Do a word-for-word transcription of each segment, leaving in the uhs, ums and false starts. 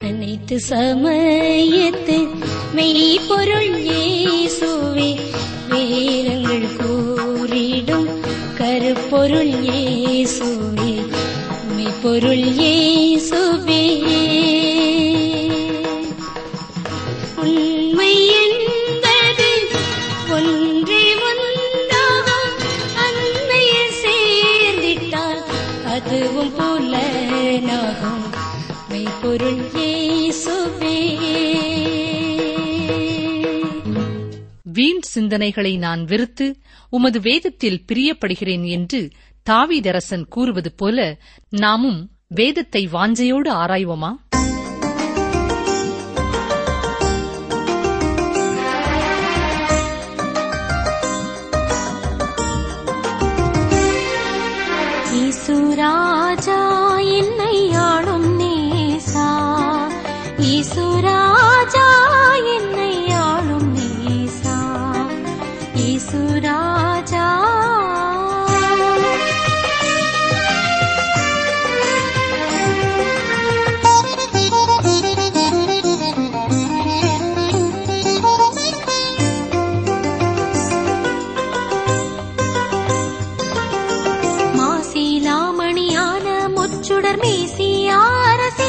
அனைத்து சமயத்து மெய்ப்பொருள் இயேசுவே, வேதங்கள் கூறிடும் கருப்பொருள் இயேசுவே, மெய்ப்பொருள் இயேசுவே. உண்மை என்பது ஒன்றே ஒன்றாகும், அன்னையில் சேர்ந்திட்டால் அதுவும் புலனாகும், மெய்ப்பொருள் இயேசுவே. வீண் சிந்தனைகளை நான் வெறுத்து உமது வேதத்தில் பிரியப்படுகிறேன் என்று தாவீதரசன் கூறுவது போல நாமும் வேதத்தை வாஞ்சையோடு ஆராய்வோமா? ஈசுராஜா என்னை ஆளும் நேசா, ஈசுராஜா என்னை ஆளும் நேசா, ஈசுராஜா. மாசிலாமணியான முச்சுடர் மேசியா அரசே,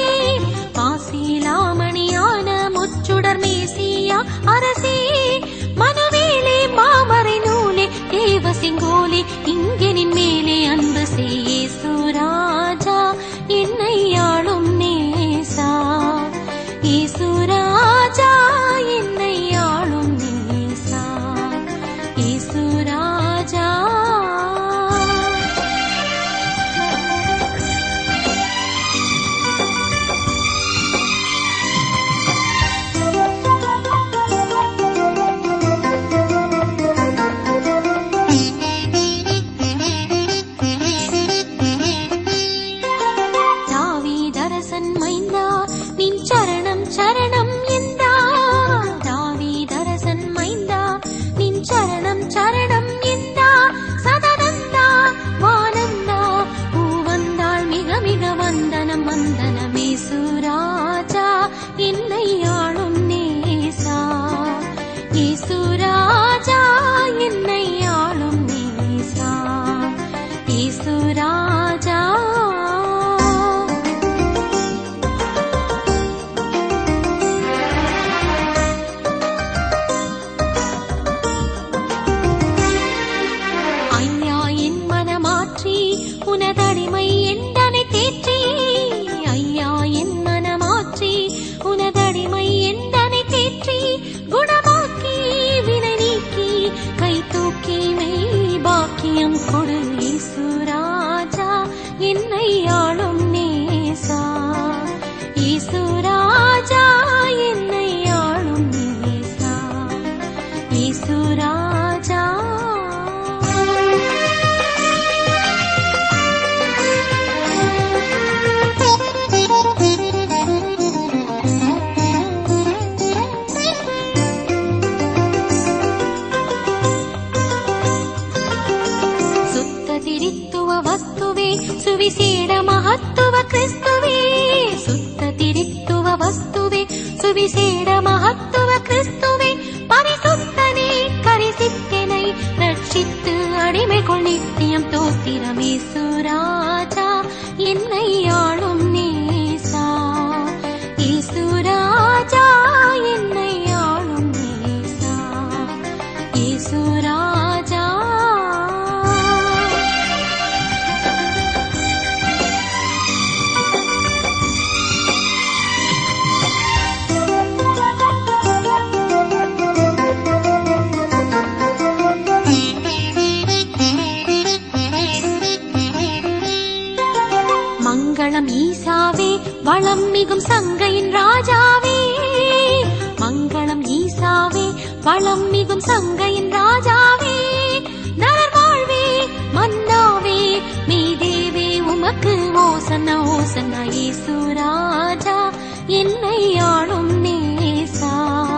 மாசிலாமணியான முச்சுடர் மேசியா அரசே, மனவேலே மாமரை நூலே தேவ செங்கோலே, இங்கெனின் மேலே அன்பு செய்யே சுராஜா என்னை ஆளும் நேசா, ஈசுராஜா என்னை ஆளும் நேசா, ஈசுராஜா. ಸುವಿಶೇಷ ಮಹತ್ವ ಕ್ರಿಸ್ತುವೇ, ಸುತ್ತ ತಿರಿತ್ತುವ ವಸ್ತುವೆ ಸುವಿಶೇಷ ಮಹತ್ವ ಕ್ರಿಸ್ತುವೆ, ಪರಿಸುತ್ತನೆ ಕರಿಸಿತ್ತೆನೈ ரட்சித்து அடிமைகள் நித்தியம் தோத்திரமே சுராஜா என்னை ஆளும் நேசா, ஈசுராஜா என்னை ஆளும் நேசா, ஈசுராஜா. மங்களம் ஈசாவே வளம் மிகும் சங்கையின் ராஜாவே, மங்களம் ஈசாவே வளம் மிகும் சங்கையின் ராஜாவே, நரர் வாழ்வே மன்னாவே மீதேவே உமக்கு ஓசன்னா ஓசன்னா, ஈசுராஜா என்னை ஆளும் நேசா,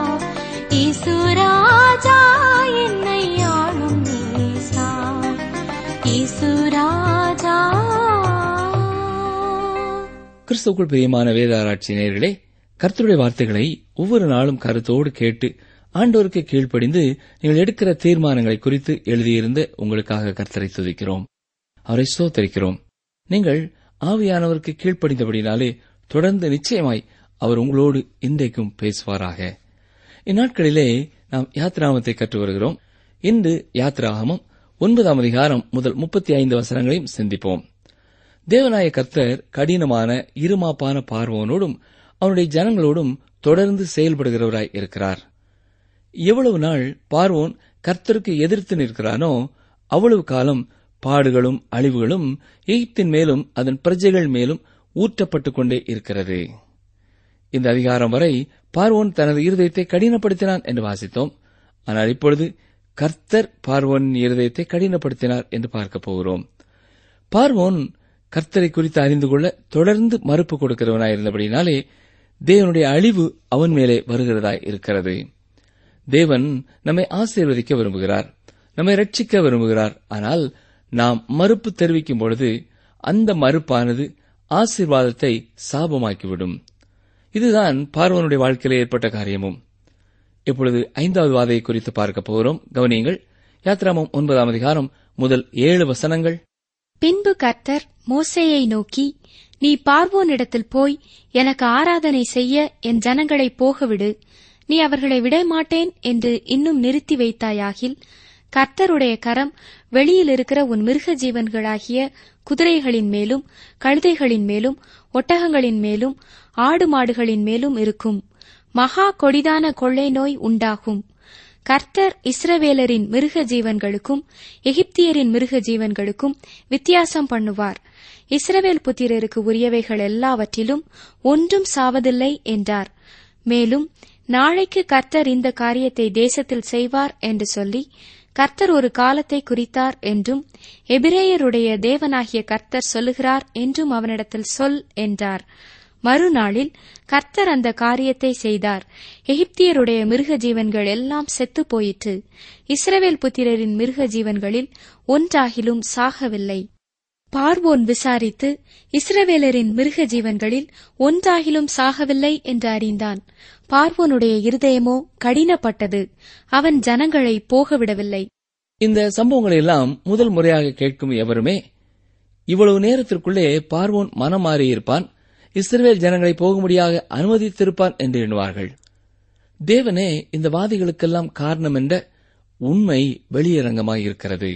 ஈசுராஜா என்னை ஆளும் நேசா, ஈசுராஜா. கிறிஸ்துவுக்குள் பிரியமான வேத ஆராய்ச்சி நேயர்களே, கர்த்தருடைய வார்த்தைகளை ஒவ்வொரு நாளும் கருத்தோடு கேட்டு ஆண்டோருக்கு கீழ்ப்படிந்து நீங்கள் எடுக்கிற தீர்மானங்களை குறித்து எழுதியிருந்த உங்களுக்காக கர்த்தரை துதிக்கிறோம், அவரை ஸ்தோத்திரிக்கிறோம். நீங்கள் ஆவியானவருக்கு கீழ்ப்படிந்தபடினாலே தொடர்ந்து நிச்சயமாய் அவர் உங்களோடு இன்றைக்கும் பேசுவாராக. இந்நாட்களிலே நாம் யாத்ராகமத்தை கற்று வருகிறோம். இன்று யாத்ராகமம் ஒன்பதாம் அதிகாரம் முதல் முப்பத்தி ஐந்து வசனங்களையும் சிந்திப்போம். தேவனாய கர்த்தர் கடினமான இருமாப்பான பார்வோனோடும் அவனுடைய ஜனங்களோடும் தொடர்ந்து செயல்படுகிறவராய் இருக்கிறார். எவ்வளவு நாள் பார்வோன் கர்த்தருக்கு எதிர்த்து நிற்கிறானோ அவ்வளவு காலம் பாடுகளும் அழிவுகளும் எகிப்தின் மேலும் அதன் பிரஜைகள் மேலும் ஊற்றப்பட்டுக் கொண்டே இருக்கிறது. இந்த அதிகாரம் வரை பார்வோன் தனது இருதயத்தை கடினப்படுத்தினான் என்று வாசித்தோம். ஆனால் இப்பொழுது கர்த்தர் பார்வோனின் இருதயத்தை கடினப்படுத்தினார் என்று பார்க்க போகிறோம். பார்வோன் கர்த்தரை குறித்து அறிந்து கொள்ள தொடர்ந்து மறுப்பு கொடுக்கிறவனாயிருந்தபடினாலே தேவனுடைய அழிவு அவன் மேலே வருகிறதாய் இருக்கிறது. தேவன் நம்மை ஆசீர்வதிக்க விரும்புகிறார், நம்மை ரட்சிக்க விரும்புகிறார். ஆனால் நாம் மறுப்பு தெரிவிக்கும் பொழுது அந்த மறுப்பானது ஆசீர்வாதத்தை சாபமாக்கிவிடும். இதுதான் பார்வோனுடைய வாழ்க்கையில் ஏற்பட்ட காரியமும். இப்பொழுது ஐந்தாவது வாதையை குறித்து பார்க்க போகிறோம். கவனியுங்கள். யாத்ராகமம் ஒன்பதாம் அதிகாரம் முதல் ஏழு வசனங்கள். பின்பு கர்த்தர் மோசேயை நோக்கி, நீ பார்வோனிடத்தில் போய் எனக்கு ஆராதனை செய்ய என் ஜனங்களை போகவிடு, நீ அவர்களை விடமாட்டேன் என்று இன்னும் நிறுத்தி வைத்தாயாகில் கர்த்தருடைய கரம் வெளியில் இருக்கிற உன் மிருக ஜீவன்களாகிய குதிரைகளின் மேலும் கழுதைகளின் மேலும் ஒட்டகங்களின் மேலும் ஆடு மாடுகளின் மேலும் இருக்கும். மகா கொடிதான கொள்ளை நோய் உண்டாகும். கர்த்தர் இஸ்ரவேலரின் மிருக ஜீவன்களுக்கும் எகிப்தியரின் மிருக ஜீவன்களுக்கும் வித்தியாசம் பண்ணுவார். இஸ்ரவேல் புத்திரருக்கு உரியவைகள் எல்லாவற்றிலும் ஒன்றும் சாவதில்லை என்றார். மேலும் நாளைக்கு கர்த்தர் இந்த காரியத்தை தேசத்தில் செய்வார் என்று சொல்லி கர்த்தர் ஒரு காலத்தை குறித்தார் என்றும் எபிரேயருடைய தேவனாகிய கர்த்தர் சொல்லுகிறார் என்றும் அவனிடத்தில் சொல் என்றார். மறுநாளில் கர்த்தர் அந்த காரியத்தை செய்தார். எகிப்தியருடைய மிருக ஜீவன்கள் எல்லாம் செத்து போயிற்று. இஸ்ரவேல் புத்திரரின் மிருக ஜீவன்களில் ஒன்றாகிலும் சாகவில்லை. பார்வோன் விசாரித்து இஸ்ரவேலரின் மிருக ஜீவன்களில் ஒன்றாகிலும் சாகவில்லை என்று அறிந்தான். பார்வோனுடைய இருதயமோ கடினப்பட்டது, அவன் ஜனங்களை போகவிடவில்லை. இந்த சம்பவங்களை எல்லாம் முதல் முறையாக கேட்கும் எவருமே இவ்வளவு நேரத்திற்குள்ளே பார்வோன் மனம் மாறியிருப்பான், இஸ்ரவேல் ஜனங்களை போகும்படியாக அனுமதித்திருப்பான் என்று எண்ணுவார்கள். தேவனே இந்த வாதிகளுக்கெல்லாம் காரணம் என்ற உண்மை வெளியரங்கமாயிருக்கிறது.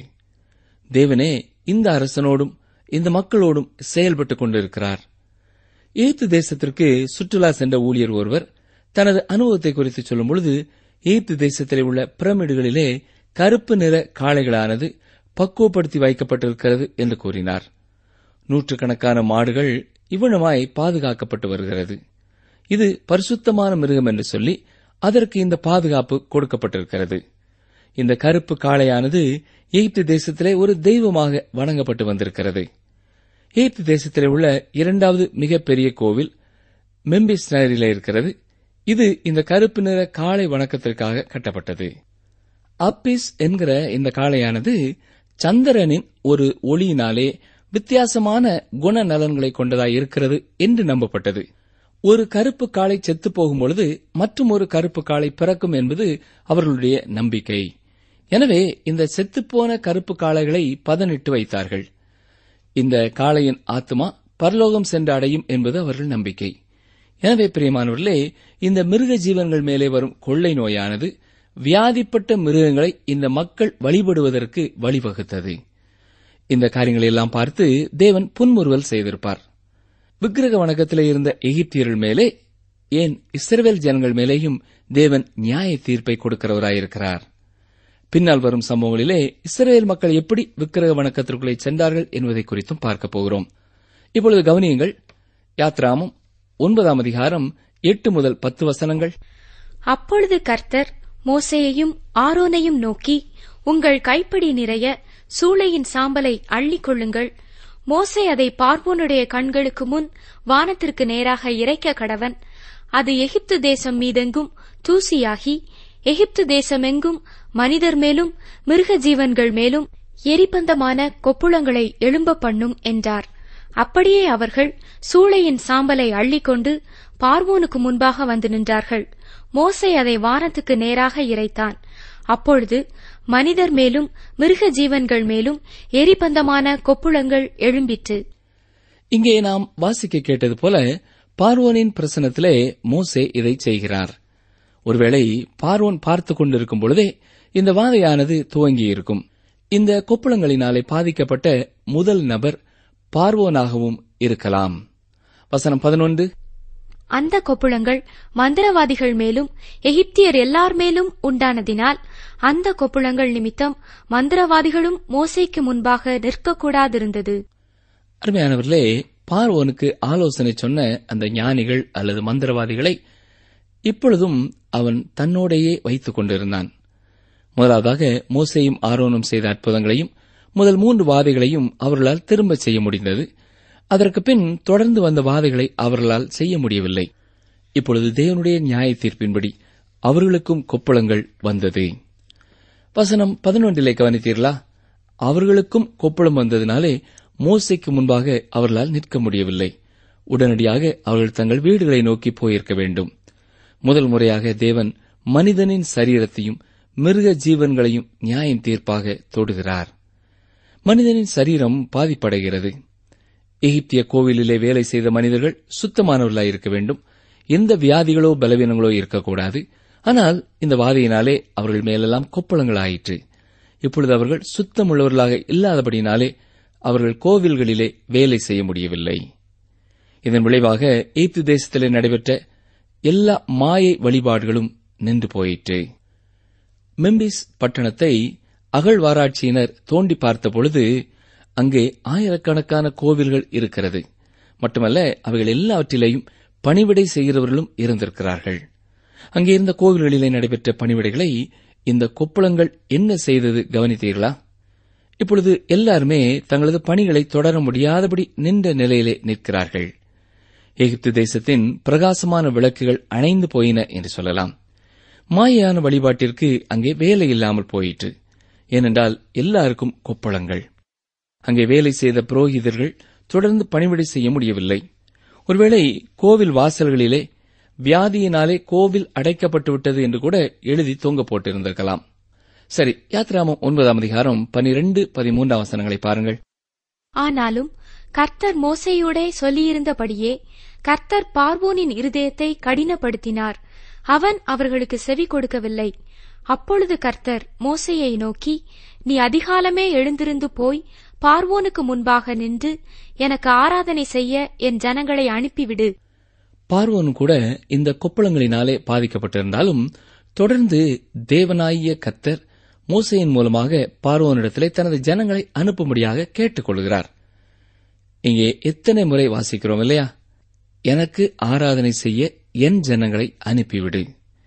தேவனே இந்த அரசனோடும் இந்த மக்களோடும் செயல்பட்டுக் கொண்டிருக்கிறார். எகிப்து தேசத்திற்கு சுற்றுலா சென்ற ஊழியர் ஒருவர் தனது அனுபவத்தை குறித்து சொல்லும் பொழுது, எகிப்து தேசத்திலே உள்ள பிரமிடுகளிலே கருப்பு நிற காளைகளானது பக்குவப்படுத்தி வைக்கப்பட்டிருக்கிறது என்று கூறினார். நூற்றுக்கணக்கான மாடுகள் இவ்வளமாய் பாதுகாக்கப்பட்டு வருகிறது. இது பரிசுத்தமான மிருகம் என்று சொல்லி அதற்கு இந்த பாதுகாப்பு கொடுக்கப்பட்டிருக்கிறது. இந்த கருப்பு காளையானது எகிப்து தேசத்திலே ஒரு தெய்வமாக வணங்கப்பட்டு வந்திருக்கிறது. எகிப்து தேசத்திலே உள்ள இரண்டாவது மிகப்பெரிய கோவில் மெம்பிஸ் நகரிலே இருக்கிறது. இது இந்த கருப்பு நிற காளை வணக்கத்திற்காக கட்டப்பட்டது. அப்பிஸ் என்கிற இந்த காளையானது சந்திரனின் ஒரு ஒளியினாலே வித்தியாசமான குணநலன்களை கொண்டதாய் இருக்கிறது என்று நம்பப்பட்டது. ஒரு கருப்பு காளை செத்து போகும்பொழுது மற்றும் ஒரு கருப்பு காளை பிறக்கும் என்பது அவர்களுடைய நம்பிக்கை. எனவே இந்த செத்துப்போன கருப்பு காளைகளை பதனிட்டு வைத்தார்கள். இந்த காளையின் ஆத்மா பரலோகம் சென்று அடையும் என்பது அவர்கள் நம்பிக்கை. எனவே பிரியமானவர்களே, இந்த மிருக ஜீவன்கள் மேலே வரும் கொள்ளை நோயானது வியாதிப்பட்ட மிருகங்களை இந்த மக்கள் வழிபடுவதற்கு வழிவகுத்தது. இந்த காரியங்களை எல்லாம் பார்த்து தேவன் புன்முறுவல் செய்திருப்பார். விக்கிரக வணக்கத்திலே இருந்த எகிப்தியர்கள் மேலே, ஏன் இஸ்ரவேல் ஜனங்கள் மேலேயும் தேவன் நியாய தீர்ப்பை கொடுக்கிறவராயிருக்கிறார். பின்னால் வரும் சம்பவங்களிலே இஸ்ரவேல் மக்கள் எப்படி விக்கிரக வணக்கத்திற்குள்ளே சென்றார்கள் என்பதை குறித்தும் பார்க்க போகிறோம். இப்பொழுது கவனியுங்கள். யாத்ராகமம் ஒன்பதாம் அதிகாரம் எட்டு முதல் பத்து வசனங்கள். அப்பொழுது கர்த்தர் மோசேயையும் ஆரோனையும் நோக்கி, உங்கள் கைப்பிடி நிறைய சூளையின் சாம்பலை அள்ளிக் கொள்ளுங்கள். மோசே அதை பார்வோனுடைய கண்களுக்கு முன் வானத்திற்கு நேராக இறைக்க கடவன். அது எகிப்து தேசம் மீதெங்கும் தூசியாகி எகிப்து தேசமெங்கும் மனிதர் மேலும் மிருக ஜீவன்கள் மேலும் எரிபந்தமான கொப்புளங்களை எழும்ப பண்ணும் என்றார். அப்படியே அவர்கள் சூளையின் சாம்பலை அள்ளிக்கொண்டு பார்வோனுக்கு முன்பாக வந்து நின்றார்கள். மோசே அதை வானத்துக்கு நேராக இறைத்தான். அப்பொழுது மனிதர் மேலும் மிருக ஜீவன்கள் மேலும் எரிபந்தமான கொப்புளங்கள் எழும்பிற்று. இங்கே நாம் வாசிக்க கேட்டது போல பார்வோனின் பிரசனத்திலே மோசே இதை செய்கிறார். ஒருவேளை பார்வோன் பார்த்துக் கொண்டிருக்கும் பொழுதே இந்த வாதையானது துவங்கியிருக்கும். இந்த கொப்புளங்களினாலே பாதிக்கப்பட்ட முதல் நபர் பார்வோனாகவும் இருக்கலாம். வசனம் பதினொன்று, அந்த கொப்புளங்கள் மந்திரவாதிகள் மேலும் எகிப்தியர் எல்லார் மேலும் உண்டானதினால் அந்த கொப்புளங்கள் நிமித்தம் மந்திரவாதிகளும் மோசேக்கு முன்பாக நிற்கக்கூடாதிருந்தது. அருமையானவர்களே, பார்வோனுக்கு ஆலோசனை சொன்ன அந்த ஞானிகள் அல்லது மந்திரவாதிகளை இப்பொழுதும் அவன் தன்னோடையே வைத்துக் கொண்டிருந்தான். முதலாவதாக மோசேயும் ஆரோனும் செய்த அற்புதங்களையும் முதல் மூன்று வாதைகளையும் அவர்களால் திரும்ப செய்ய முடிந்தது. அதற்கு பின் தொடர்ந்து வந்த வாதைகளை அவர்களால் செய்ய முடியவில்லை. இப்பொழுது தேவனுடைய நியாய தீர்ப்பின்படி அவர்களுக்கும் கொப்புளங்கள் வந்தது. வசனம் பதினொன்றிலே கவனித்தீர்களா? அவர்களுக்கும் கொப்புளம் வந்ததினாலே மோசேக்கு முன்பாக அவர்களால் நிற்க முடியவில்லை. உடனடியாக அவர்கள் தங்கள் வீடுகளை நோக்கி போயிருக்க வேண்டும். முதல் முறையாக தேவன் மனிதனின் சரீரத்தையும் மிருக ஜீவன்களையும் நியாயம் தீர்ப்பாக தொடுகிறார். மனிதனின் சரீரம் பாதிப்படைகிறது. எகிப்திய கோவிலிலே வேலை செய்த மனிதர்கள் சுத்தமானவர்களாய் இருக்க வேண்டும். எந்த வியாதிகளோ பலவீனங்களோ இருக்கக்கூடாது. ஆனால் இந்த வாதையினாலே அவர்கள் மேலெல்லாம் கொப்பளங்கள் ஆயிற்று. இப்பொழுது அவர்கள் சுத்தமுள்ளவர்களாக இல்லாதபடினாலே அவர்கள் கோவில்களிலே வேலை செய்ய முடியவில்லை. இதன் விளைவாக எகிப்து தேசத்திலே நடைபெற்ற எல்லா மாயை வழிபாடுகளும் நின்று போயிற்று. மெம்பிஸ் பட்டணத்தை அகழ்வாராய்ச்சியினர் தோண்டி பார்த்தபொழுது அங்கே ஆயிரக்கணக்கான கோவில்கள் இருக்கிறது. மட்டுமல்ல, அவைகள் எல்லாவற்றிலேயும் பணிவிடை செய்கிறவர்களும் இருந்திருக்கிறார்கள். அங்கே இருந்த கோவில்களிலே நடைபெற்ற பணிவிடைகளை இந்த கொப்புளங்கள் என்ன செய்தது கவனித்தீர்களா? இப்பொழுது எல்லாருமே தங்களது பணிகளை தொடர முடியாதபடி நின்ற நிலையிலே நிற்கிறார்கள். எகிப்து தேசத்தின் பிரகாசமான விளக்குகள் அணைந்து போயின என்று சொல்லலாம். மாயான வழிபாட்டிற்கு அங்கே வேலை இல்லாமல் போயிற்று. ஏனென்றால் எல்லாருக்கும் கொப்பளங்கள். அங்கே வேலை செய்த புரோகிதர்கள் தொடர்ந்து பணிவிடை செய்ய முடியவில்லை. ஒருவேளை கோவில் வாசல்களிலே வியாதியினாலே கோவில் அடைக்கப்பட்டுவிட்டது என்று கூட எழுதி தொங்க போட்டிருந்திருக்கலாம். சரி, யாத்ராமம் ஒன்பதாம் அதிகாரம் பனிரெண்டு பதிமூன்றாம் வசனங்களை பாருங்கள். ஆனாலும் கர்த்தர் மோசேயோடே சொல்லியிருந்தபடியே கர்த்தர் பார்வோனின் இருதயத்தை கடினப்படுத்தினார். அவன் அவர்களுக்கு செவி கொடுக்கவில்லை. அப்பொழுது கர்த்தர் மோசேயை நோக்கி, நீ அதிகாலமே எழுந்திருந்து போய் பார்வோனுக்கு முன்பாக நின்று எனக்கு ஆராதனை செய்ய என் ஜனங்களை அனுப்பிவிடு. பார்வோன் கூட இந்த கொப்பளங்களினாலே பாதிக்கப்பட்டிருந்தாலும் தொடர்ந்து தேவனாகிய கர்த்தர் மோசேயின் மூலமாக பார்வோனிடத்திலே தனது ஜனங்களை அனுப்பும்படியாக கேட்டுக் கொள்கிறார். இங்கே எத்தனை முறை வாசிக்கிறோம் இல்லையா? எனக்கு ஆராதனை செய்ய என் ஜனங்களை அனுப்பிவிடு,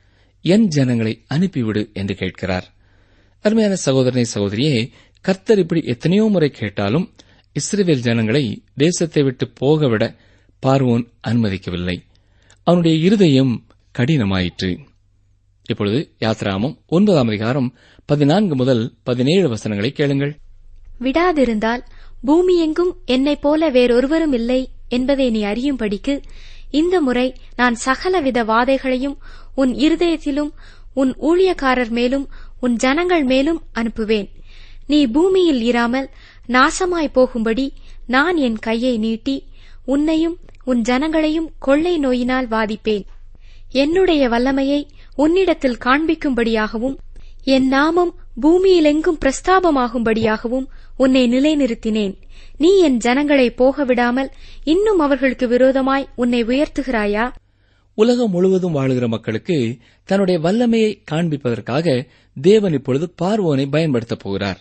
என் ஜனங்களை அனுப்பிவிடு என்று கேட்கிறார். அருமையான சகோதரனை சகோதரியே, கர்த்தர் இப்படி எத்தனையோ முறை கேட்டாலும் இஸ்ரவேல் ஜனங்களை தேசத்தை விட்டு போகவிட பார்வோன் அனுமதிக்கவில்லை. அவனுடைய இருதயம் கடினமாயிற்று. இப்பொழுது யாத்ராமம் ஒன்பதாம் அதிகாரம் பதினான்கு முதல் பதினேழு வசனங்களை கேளுங்கள். விடாதிருந்தால் பூமி எங்கும் என்னைப் போல வேறொருவரும் இல்லை என்பதை நீ அறியும்படிக்கு இந்த முறை நான் சகலவித வாதைகளையும் உன் இருதயத்திலும் உன் ஊழியக்காரர் மேலும் உன் ஜனங்கள் மேலும் அனுப்புவேன். நீ பூமியில் இராமல் நாசமாய் போகும்படி நான் என் கையை நீட்டி உன்னையும் உன் ஜனங்களையும் கொள்ளை நோயினால் வாதிப்பேன். என்னுடைய வல்லமையை உன்னிடத்தில் காண்பிக்கும்படியாகவும் என் நாமம் பூமியிலெங்கும் பிரஸ்தாபமாகும்படியாகவும் உன்னை நிலைநிறுத்தினேன். நீ என் ஜனங்களை போகவிடாமல் இன்னும் அவர்களுக்கு விரோதமாய் உன்னை உயர்த்துகிறாயா? உலகம் முழுவதும் வாழுகிற மக்களுக்கு தன்னுடைய வல்லமையை காண்பிப்பதற்காக தேவன் இப்பொழுது பார்வோனை பயன்படுத்தப் போகிறார்.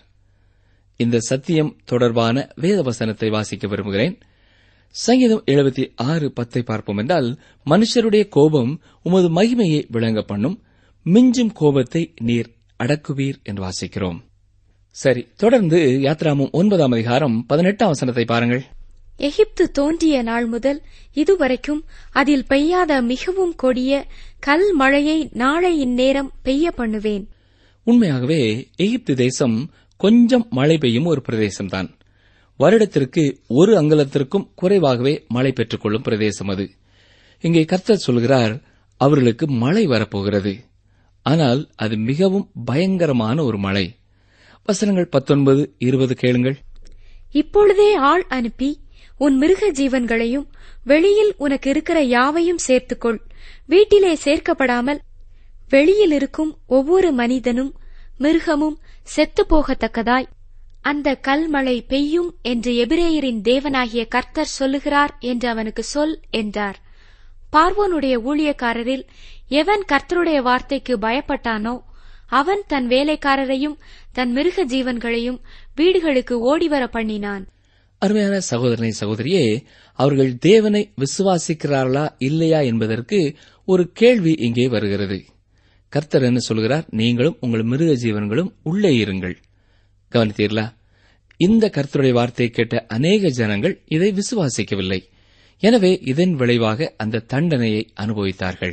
இந்த சத்தியம் தொடர்பான வேத வசனத்தை வாசிக்க விரும்புகிறேன். சங்கீதம் எழுபத்தி ஆறு பத்தை பார்ப்போம் என்றால், மனுஷருடைய கோபம் உமது மகிமையை விளங்க பண்ணும், மிஞ்சும் கோபத்தை நீர் அடக்குவீர் என்று வாசிக்கிறோம். சரி, தொடர்ந்து யாத்ராமம் ஒன்பதாம் அதிகாரம் பதினெட்டாம் வசனத்தை பாருங்கள். எகிப்து தோன்றிய நாள் முதல் இதுவரைக்கும் அதில் பெய்யாத மிகவும் கொடிய கல் மழையை நாளை இந்நேரம் பெய்ய பண்ணுவேன். உண்மையாகவே எகிப்து தேசம் கொஞ்சம் மழை பெய்யும் ஒரு பிரதேசம்தான். வருடத்திற்கு ஒரு அங்குலத்திற்கும் குறைவாகவே மழை பெற்றுக் கொள்ளும் பிரதேசம் அது. இங்கே கர்த்தர் சொல்கிறார், அவர்களுக்கு மழை வரப்போகிறது. ஆனால் அது மிகவும் பயங்கரமான ஒரு மழை. வசனங்கள் பத்தொன்பது இருபது கேளுங்கள். இப்பொழுதே ஆள் அனுப்பி உன் மிருக ஜீவன்களையும் வெளியில் உனக்கு இருக்கிற யாவையும் சேர்த்துக்கொள். வீட்டிலே சேர்க்கப்படாமல் வெளியில் இருக்கும் ஒவ்வொரு மனிதனும் மிருகமும் செத்து போகத்தக்கதாய் அந்த கல்மழை பெய்யும் என்று எபிரேயரின் தேவனாகிய கர்த்தர் சொல்லுகிறார் என்று அவனுக்கு சொல் என்றார். பார்வோனுடைய ஊழியக்காரரில் எவன் கர்த்தருடைய வார்த்தைக்கு பயப்பட்டானோ அவன் தன் வேலைக்காரரையும் தன் மிருக ஜீவன்களையும் வீடுகளுக்கு ஓடிவர பண்ணினான். அருமையான சகோதரனை சகோதரியே, அவர்கள் தேவனை விசுவாசிக்கிறார்களா இல்லையா என்பதற்கு ஒரு கேள்வி இங்கே வருகிறது. கர்த்தர் என்ன சொல்கிறார்? நீங்களும் உங்கள் மிருக ஜீவன்களும் உள்ளே இருங்கள். கவனித்தீர்களா? இந்த கர்த்தருடைய வார்த்தையை கேட்ட அநேக ஜனங்கள் இதை விசுவாசிக்கவில்லை. எனவே இதன் விளைவாக அந்த தண்டனையை அனுபவித்தார்கள்.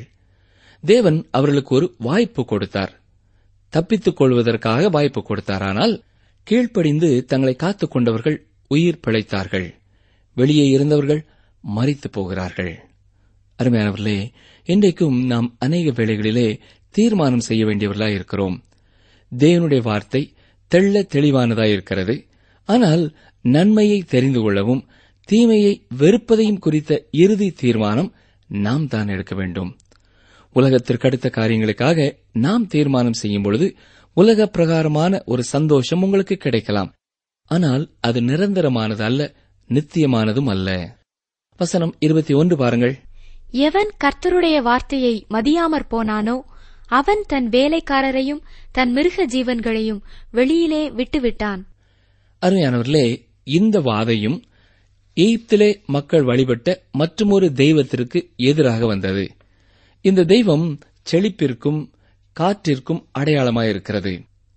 தேவன் அவர்களுக்கு ஒரு வாய்ப்பு கொடுத்தார், தப்பித்துக் கொள்வதற்காக வாய்ப்பு கொடுத்தார். ஆனால் கீழ்ப்படிந்து தங்களை காத்துக் கொண்டவர்கள் உயிர் பிழைத்தார்கள். வெளியே இருந்தவர்கள் மரித்து போகிறார்கள். அருமையானவர்களே, இன்றைக்கும் நாம் அநேக வேளைகளிலே தீர்மானம் செய்ய வேண்டியவர்களாய் இருக்கிறோம். தேவனுடைய வார்த்தை தெள்ள தெளிவானதாயிருக்கிறது. ஆனால் நன்மையை தெரிந்து கொள்ளவும் தீமையை வெறுப்பதையும் குறித்த இறுதி தீர்மானம் நாம் தான் எடுக்க வேண்டும். உலகத்திற்கு அடுத்த காரியங்களுக்காக நாம் தீர்மானம் செய்யும் பொழுது உலக பிரகாரமான ஒரு சந்தோஷம் உங்களுக்கு கிடைக்கலாம். ஆனால் அது நிரந்தரமானது அல்ல, நித்தியமானதும் அல்ல. வசனம் இருபத்தி ஒன்று பாருங்கள். எவன் கர்த்தருடைய வார்த்தையை மதியாமற் போனானோ அவன் தன் வேலைக்காரரையும் தன் மிருக ஜீவன்களையும் வெளியிலே விட்டுவிட்டான். அருமையானவர்களே, இந்த வாதையும் எகிப்திலே மக்கள் வழிபட்ட மற்றுமொரு தெய்வத்திற்கு எதிராக வந்தது. இந்த தெய்வம் செழிப்பிற்கும் காற்றிற்கும் அடையாளமாயிருக்கிறது.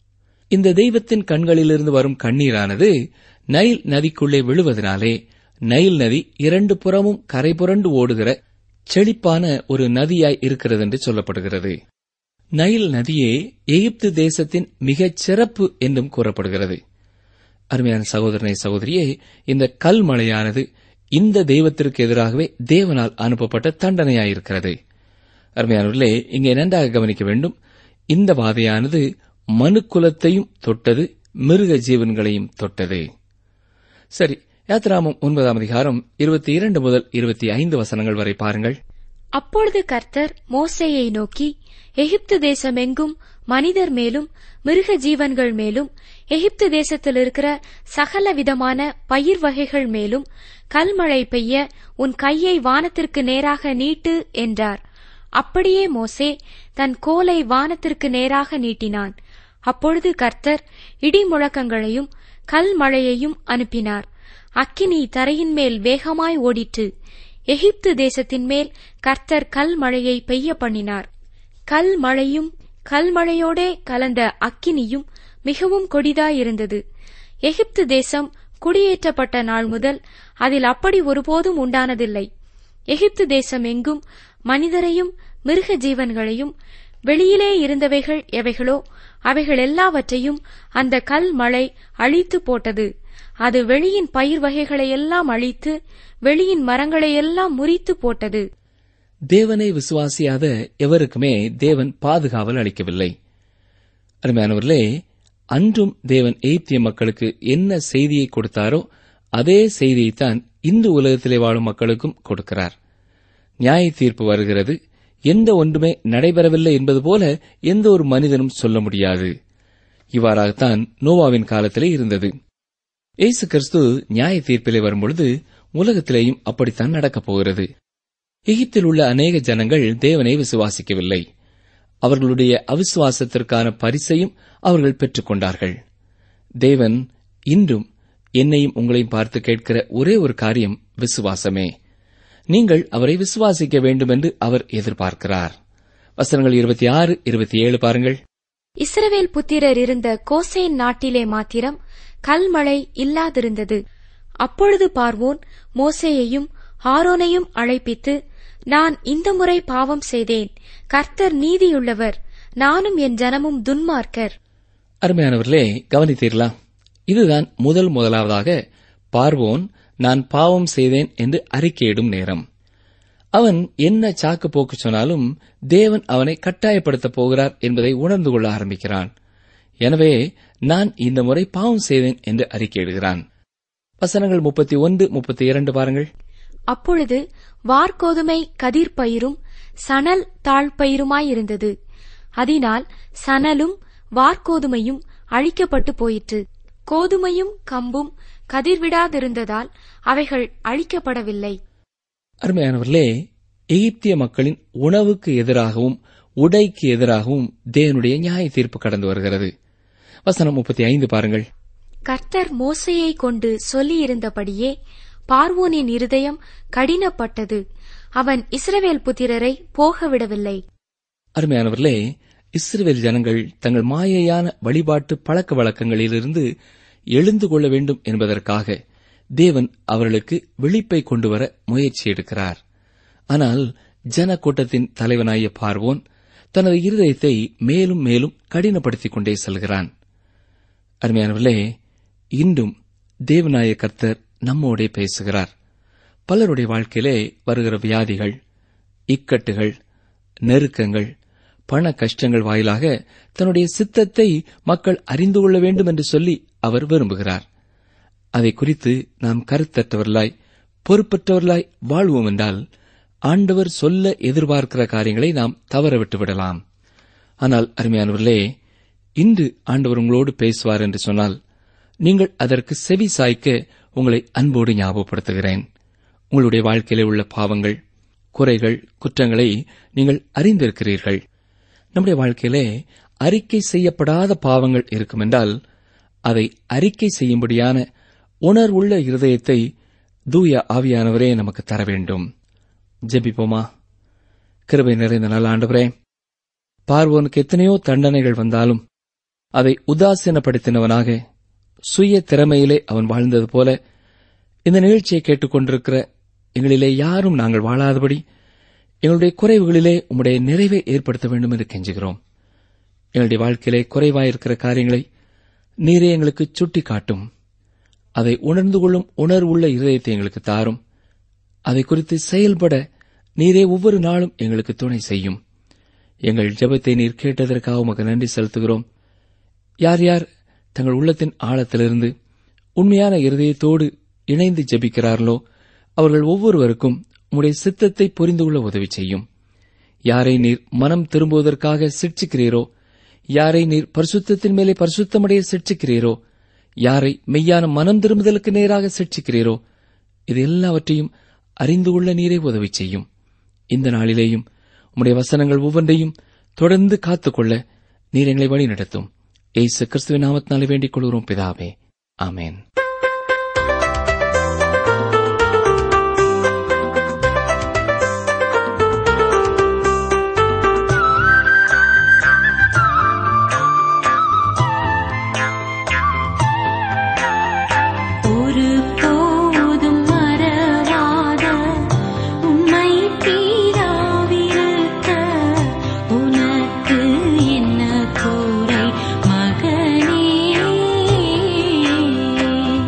இந்த தெய்வத்தின் கண்களிலிருந்து வரும் கண்ணீரானது நைல் நதிக்குள்ளே விழுவதனாலே நைல் நதி இரண்டு புறமும் கரை புரண்டு ஓடுகிற செழிப்பான ஒரு நதியாய் இருக்கிறது என்று சொல்லப்படுகிறது. நைல் நதியே எகிப்து தேசத்தின் மிகச் சிறப்பு என்றும் கூறப்படுகிறது. அருமையான சகோதரனை சகோதரியே, இந்த கல்மழையானது இந்த தெய்வத்திற்கு எதிராகவே தேவனால் அனுப்பப்பட்ட தண்டனையாயிருக்கிறது. அருமையானவர்களே, இங்கே நன்றாக கவனிக்க வேண்டும். இந்த வாதையானது மனுக்குலத்தையும் தொட்டது, மிருக ஜீவன்களையும் தொட்டது. சரி, யாத்திராமம் ஒன்பதாம் அதிகாரம் இருபத்தி இரண்டு முதல் இருபத்தி ஐந்து வசனங்கள் வரை பாருங்கள். அப்பொழுது கர்த்தர் மோசேயை நோக்கி, எகிப்து தேசமெங்கும் மனிதர் மேலும் மிருக ஜீவன்கள் மேலும் எகிப்து தேசத்தில் இருக்கிற சகல விதமான பயிர் வகைகள் மேலும் கல்மழை பெய்ய உன் கையை வானத்திற்கு நேராக நீட்டு என்றார். அப்படியே மோசே தன் கோலை வானத்திற்கு நேராக நீட்டினான். அப்பொழுது கர்த்தர் இடி முழக்கங்களையும் கல்மழையையும் அனுப்பினார். அக்கினி தரையின் மேல் வேகமாய் ஓடிற்று. எகிப்து தேசத்தின் மேல் கர்த்தர் கல்மழையை பெய்ய பண்ணினார். கல்மழையும் கல்மழையோடே கலந்த அக்கினியும் மிகவும் கொடிதாயிருந்தது. எகிப்து தேசம் குடியேற்றப்பட்ட நாள் முதல் அதில் அப்படி ஒருபோதும் உண்டானதில்லை. எகிப்து தேசம் எங்கும் மனிதரையும் மிருக ஜீவன்களையும் வெளியிலே இருந்தவைகள் எவைகளோ அவைகள் எல்லாவற்றையும் அந்த கல்மழை அழித்து போட்டது. அது வெளியின் பயிர் வகைகளையெல்லாம் அழித்து வெளியின் மரங்களையெல்லாம் முறித்து போட்டது. தேவனை விசுவாசியாத எவருக்குமே தேவன் பாதுகாவல் அளிக்கவில்லை. அருமையானவர்களே, அன்றும் தேவன் எகிப்திய மக்களுக்கு என்ன செய்தியை கொடுத்தாரோ அதே செய்தியைத்தான் இந்து உலகத்திலே வாழும் மக்களுக்கும் கொடுக்கிறார். நியாய தீர்ப்பு வருகிறது, எந்த ஒன்றுமே நடைபெறவில்லை என்பது போல எந்த ஒரு மனிதனும் சொல்ல முடியாது. இவ்வாறாகத்தான் நோவாவின் காலத்திலே இருந்தது. இயேசு கிறிஸ்து நியாய தீர்ப்பிலே வரும்பொழுது உலகத்திலேயும் அப்படித்தான் நடக்கப் போகிறது. எகிப்தில் உள்ள அநேக ஜனங்கள் தேவனை விசுவாசிக்கவில்லை. அவர்களுடைய அவிசுவாசத்திற்கான பரிசையும் அவர்கள் பெற்றுக் கொண்டார்கள். தேவன் இன்றும் என்னையும் உங்களையும் பார்த்து கேட்கிற ஒரே ஒரு காரியம் விசுவாசமே. நீங்கள் அவரை விசுவாசிக்க வேண்டும் என்று அவர் எதிர்பார்க்கிறார். வசனங்கள் இருபத்தி ஆறு இருபத்தி ஏழு பாருங்கள். இஸ்ரவேல் புத்திரர் இருந்த கோசேன் நாட்டிலே மாத்திரம் கல்மழை இல்லாதிருந்தது. அப்பொழுது பார்வோன் மோசேயையும் ஆரோனையும் அழைப்பித்து, நான் இந்த முறை பாவம் செய்தேன், கர்த்தர் நீதியுள்ளவர், நானும் என் ஜனமும் துன்மார்க்கர். அருமையானவர்களே, கவனித்தீர்களா? இதுதான் முதல் முதலாவதாக பார்வோன் நான் பாவம் செய்தேன் என்று அறிக்கையிடும் நேரம். அவன் என்ன சாக்கு போக்கு சொன்னாலும் தேவன் அவனை கட்டாயப்படுத்தப் போகிறார் என்பதை உணர்ந்து கொள்ள ஆரம்பிக்கிறான். எனவே நான் இந்த முறை பாவம் செய்தேன் என்று அறிக்கையிடுகிறான். வசனங்கள் முப்பத்தி ஒன்று முப்பத்தி இரண்டு பாருங்கள். அப்பொழுது வார்கோதுமை கதிர்பயிரும் சணல் தாழ்பயிருமாயிருந்தது. அதனால் சணலும் வார்கோதுமையும் அழிக்கப்பட்டு போயிற்று. கோதுமையும் கம்பும் கதிர்விடாதிருந்ததால் அவைகள் அழிக்கப்படவில்லை. அருமையானவர்களே, எகிப்திய மக்களின் உணவுக்கு எதிராகவும் உடைக்கு எதிராகவும் தேவனுடைய நியாய தீர்ப்பு கடந்து வருகிறது. வசனம் முப்பத்தி ஐந்து பாருங்கள். கர்த்தர் மோசேயை கொண்டு சொல்லியிருந்தபடியே பார்வோனின் இருதயம் கடினப்பட்டது. அவன் இஸ்ரவேல் புத்திரரை போகவிடவில்லை. அருமையானவர்களே, இஸ்ரவேல் ஜனங்கள் தங்கள் மாயையான வழிபாட்டு பழக்க வழக்கங்களிலிருந்து எழுந்து கொள்ள வேண்டும் என்பதற்காக தேவன் அவர்களுக்கு விழிப்பை கொண்டுவர முயற்சி எடுக்கிறார். ஆனால் ஜன கூட்டத்தின் தலைவனாகிய பார்வோன் தனது இருதயத்தை மேலும் மேலும் கடினப்படுத்திக் கொண்டே செல்கிறான். அருமையானவர்களே, இன்றும் தேவனாய கர்த்தர் நம்மோடே பேசுகிறார். பலருடைய வாழ்க்கையிலே வருகிற வியாதிகள், இக்கட்டுகள், நெருக்கங்கள், பண கஷ்டங்கள் வாயிலாக தன்னுடைய சித்தத்தை மக்கள் அறிந்து கொள்ள வேண்டும் என்று சொல்லி அவர் விரும்புகிறார். அதை குறித்து நாம் கருத்தற்றவர்களாய் பொறுப்பற்றவர்களாய் வாழ்வோம் என்றால் ஆண்டவர் சொல்ல எதிர்பார்க்கிற காரியங்களை நாம் தவற விட்டுவிடலாம். ஆனால் அருமையானவர்களே, இன்று ஆண்டவர் உங்களோடு பேசுவார் என்று சொன்னால் நீங்கள் அதற்கு செவி சாய்க்க உங்களை அன்போடு ஞாபகப்படுத்துகிறேன். உங்களுடைய வாழ்க்கையிலே உள்ள பாவங்கள், குறைகள், குற்றங்களை நீங்கள் அறிந்திருக்கிறீர்கள். நம்முடைய வாழ்க்கையிலே அறிக்கை செய்யப்படாத பாவங்கள் இருக்குமென்றால் அதை அறிக்கை செய்யும்படியான உணர்வுள்ள இருதயத்தை தூய ஆவியானவரே நமக்கு தர வேண்டும். ஜெபிப்போமா. கிருபை நிறைந்த நல்ல ஆண்டவரே, பார்வோனுக்கு எத்தனையோ தண்டனைகள் வந்தாலும் அதை உதாசீனப்படுத்தினவனாக சுய திறமையிலே அவன் வாழ்ந்தது போல இந்த நிகழ்ச்சியை கேட்டுக்கொண்டிருக்கிற எங்களிலே யாரும் நாங்கள் வாழாதபடி எங்களுடைய குறைவுகளிலே உம்முடைய நிறைவை ஏற்படுத்த வேண்டும் என்று கெஞ்சுகிறோம். எங்களுடைய வாழ்க்கையிலே குறைவாயிருக்கிற காரியங்களை நீரே எங்களுக்கு சுட்டி காட்டும். அதை உணர்ந்து கொள்ளும் உணர்வுள்ள இருதயத்தை எங்களுக்கு தாரும். அதை குறித்து செயல்பட நீரே ஒவ்வொரு நாளும் எங்களுக்கு துணை செய்யும். எங்கள் ஜெபத்தை நீர் கேட்டதற்காக உமக்கு நன்றி செலுத்துகிறோம். யார் யார் தங்கள் உள்ளத்தின் ஆழத்திலிருந்து உண்மையான இருதயத்தோடு இணைந்து ஜெபிக்கிறார்களோ அவர்கள் ஒவ்வொருவருக்கும் உம்முடைய சித்தத்தை புரிந்து கொள்ள உதவி செய்யும். யாரை நீர் மனம் திரும்புவதற்காக சிட்சிக்கிறீரோ, யாரை நீர் பரிசுத்தத்தின் மேலே பரிசுத்தமடைய சிட்சிக்கிறீரோ, யாரை மெய்யான மனம் திரும்புதலுக்கு நேராக சிட்சிக்கிறீரோ, இது எல்லாவற்றையும் அறிந்து கொள்ள நீரே உதவி செய்யும். இந்த நாளிலேயும் உம்முடைய வசனங்கள் ஒவ்வொன்றையும் தொடர்ந்து காத்துக்கொள்ள நீர் எங்களை வழி நடத்தும். இயேசு கிறிஸ்துவின் நாமத்தினாலே வேண்டிக் கொள்கிறோம் பிதாவே, ஆமென். என்ன குறை மகனே,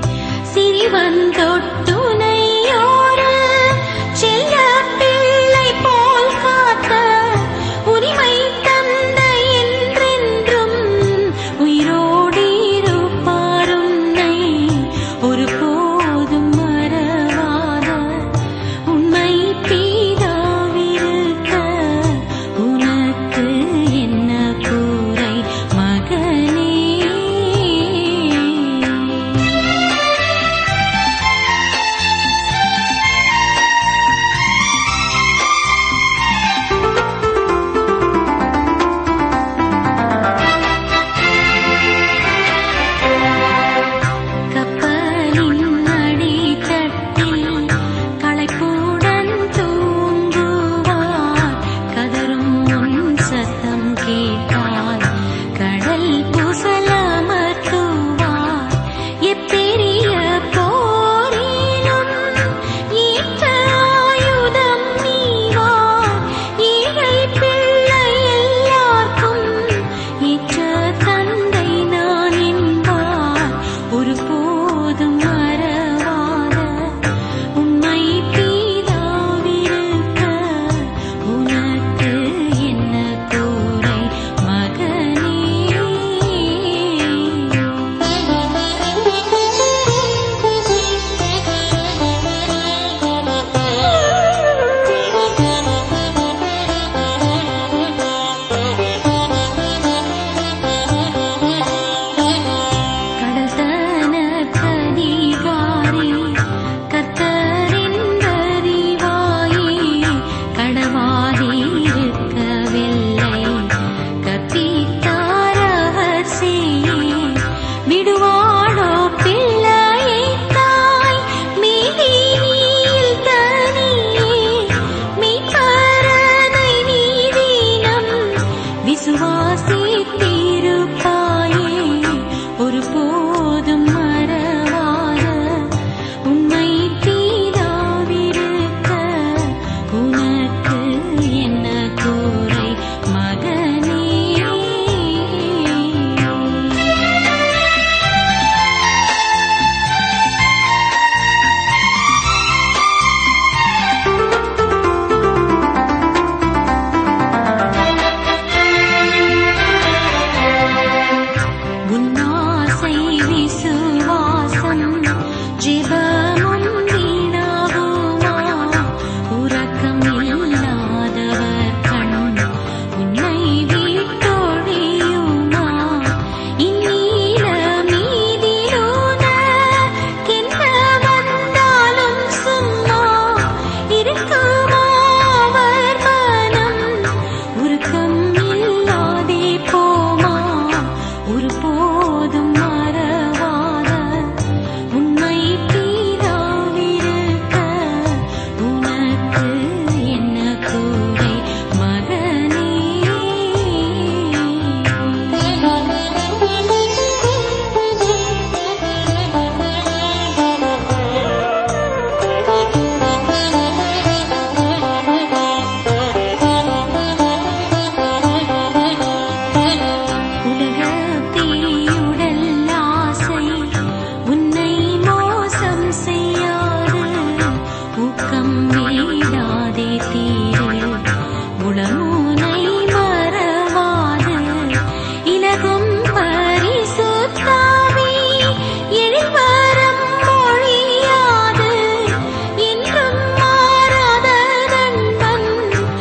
மனமுனை மறவாது இலகும் பரிசுத்தாவி எழில்வரம் மொழியாது என்றும் மாறாத நண்பன்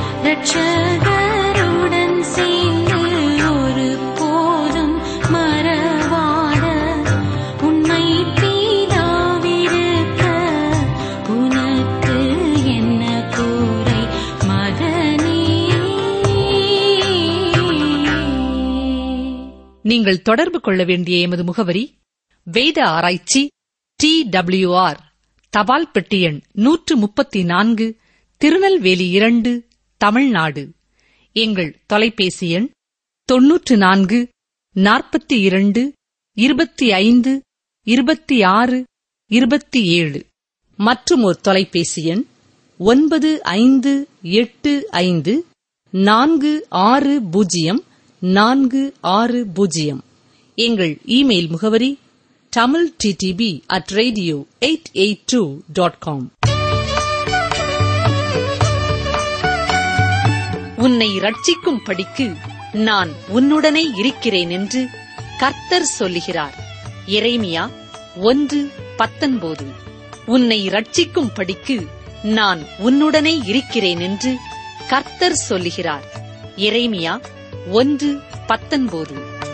இரட்சகருடன் சேர்ந்து ஒரு போதும் மறவாத உண்மை பிதாவிருக்க உனக்கு என்ன கூரை மகனே. நீங்கள் தொடர்பு கொள்ள வேண்டிய எமது முகவரி: வேத ஆராய்ச்சி, டி டபிள்யூ ஆர், தபால் பெட்டி எண் நூற்று முப்பத்தி நான்கு, திருநெல்வேலி இரண்டு, தமிழ்நாடு. எங்கள் தொலைபேசி எண் தொன்னூற்று நான்கு நாற்பத்தி இரண்டு இருபத்தி ஐந்து இருபத்தி ஆறு இருபத்தி ஏழு. மற்றும் ஒரு தொலைபேசி எண் ஒன்பது ஐந்து எட்டு ஐந்து நான்கு ஆறு பூஜ்ஜியம் நான்கு ஆறு பூஜ்ஜியம். எங்கள் இமெயில் முகவரி Tamil DTP at radio eight eight two dot com. உன்னை ரட்சிக்கும் படிக்கு நான் உன்னுடனே இருக்கிறேன் என்று கர்த்தர் சொல்லுகிறார். எரேமியா ஒன்று பத்தொன்பது. உன்னை ரட்சிக்கும் படிக்கு நான் உன்னுடனே இருக்கிறேன் என்று கர்த்தர் சொல்லுகிறார். எரேமியா ஒன்று பத்தொன்பது.